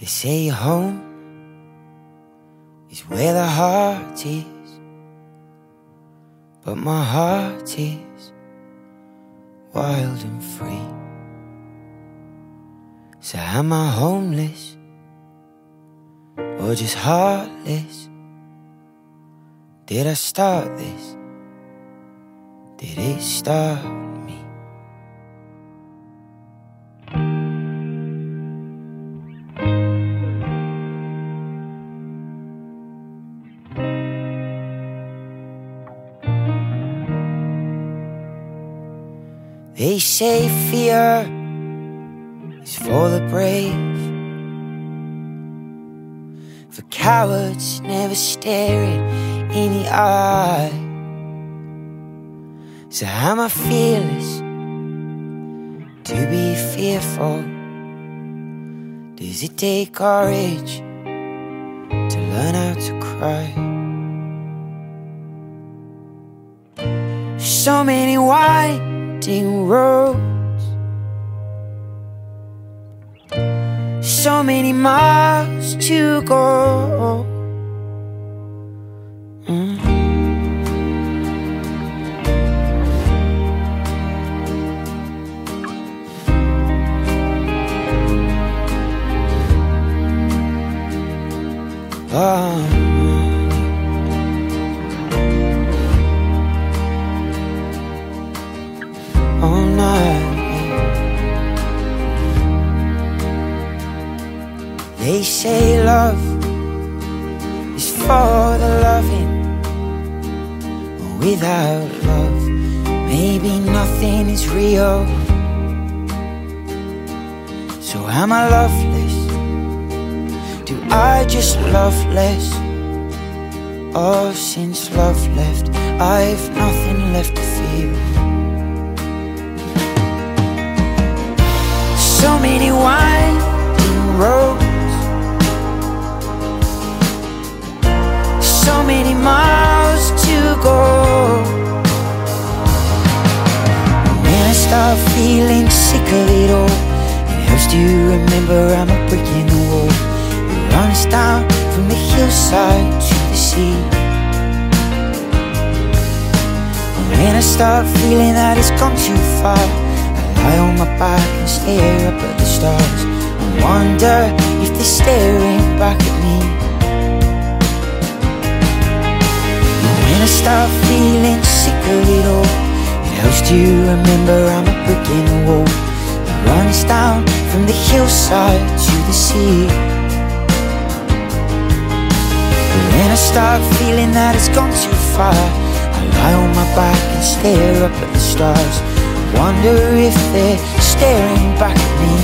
They say home is where the heart is, but my heart is wild and free. So am I homeless or just heartless? Did I start this? Did it start me? They say fear is for the brave, for cowards never stare it in the eye. So am I fearless to be fearful? Does it take courage to learn how to cry? So many winding roads, so many miles to go. All night. They say love is for the loving. Without love, maybe nothing is real. So am I loveless? Do I just love less? Oh, since love left, I've nothing left to feel. So many winding roads, so many miles to go. When I start feeling sick of it all, it helps to remember I'm a brick in the wall. It runs down from the hillside to the sea. And when I start feeling that it's gone too far, lie on my back and stare up at the stars and wonder if they're staring back at me. And when I start feeling sick of it all, it helps to remember I'm a brick in the wall that runs down from the hillside to the sea. And when I start feeling that it's gone too far, I lie on my back and stare up at the stars, wonder if they're staring back at me.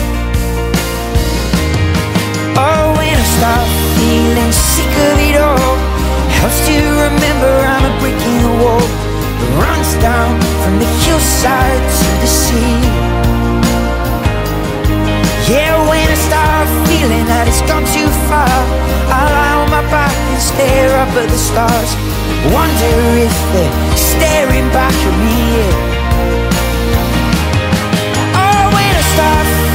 Oh, when I start feeling sick of it all, it helps to remember I'm a brick in the wall that runs down from the hillside to the sea. Yeah, when I start feeling that it's gone too far, I lie on my back and stare up at the stars, wonder if they're staring back at me. Yeah. Start